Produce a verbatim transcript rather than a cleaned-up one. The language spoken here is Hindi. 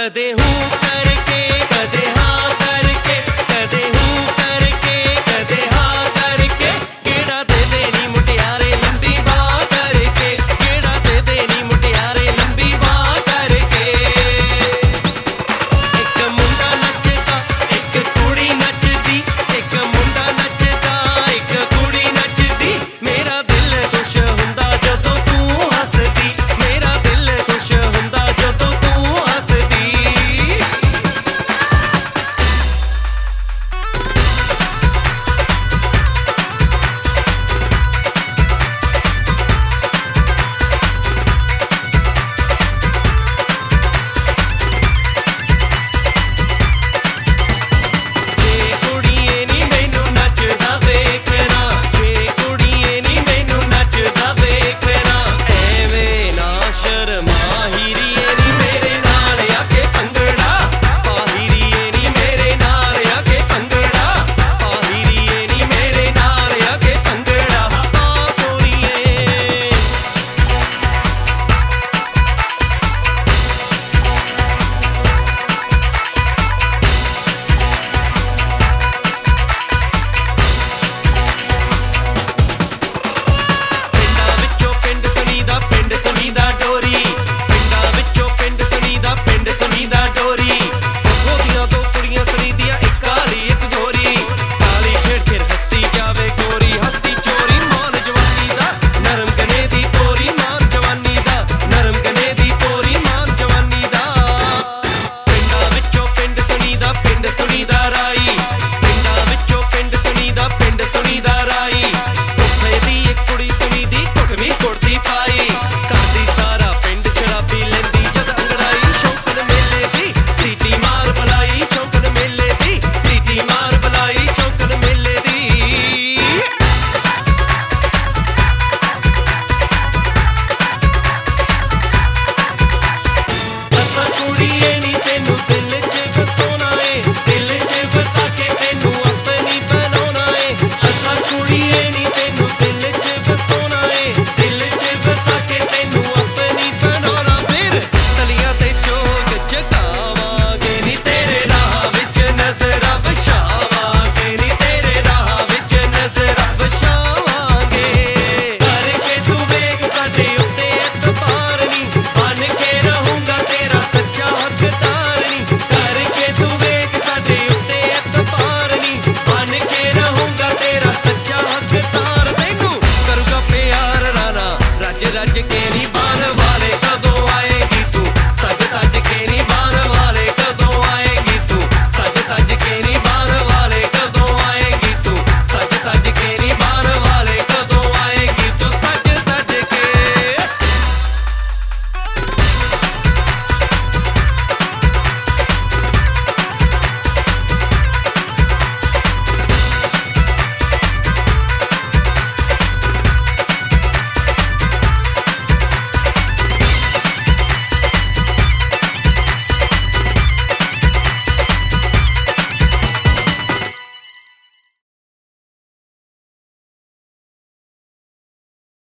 कदे हूँ करके कदे हाँ करके कदे हूँ करके कदे हाँ करके केड़ा दे देनी मुटियारे लंबी बाह करके केड़ा दे देनी मुटियारे लंबी बाह करके एक मुंडा नचदा एक कुड़ी नचदी एक मुंडा नचदा एक कुड़ी नचदी मेरा दिल खुश हुंदा जदों तू हसदी मेरा दिल खुश हुंदा जदों तू हसदी रज के नी बाण वाले